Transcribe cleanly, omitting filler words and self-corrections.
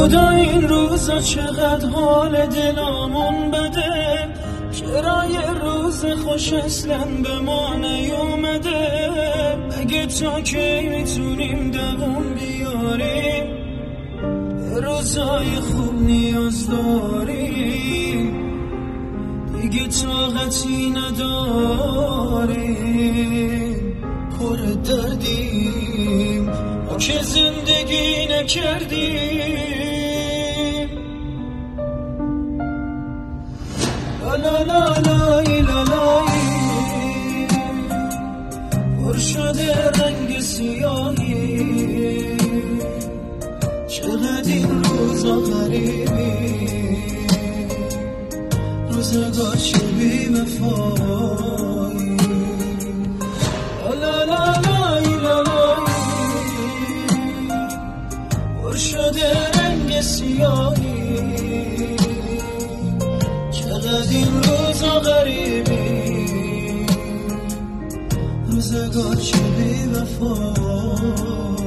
خدا این روزا چقدر حال دلامون بده، چرا یه روز خوش اصلا به ما نیومده؟ مگه تا کی میتونیم دوام بیاریم؟ به روزای خوب نیاز داریم، دیگه طاقتی نداریم. پر دردیم ما که زندگی نکردیم. لا لا لا لا لا لا، پر شده رنگ سیاهی، چقدر این روزا غریبی، روزگار چه بی وفایی. لا لا لا لا لا، پر شده رنگ سیاهی، چقدر این روزا غریبی، روزگار چه بی وفایی.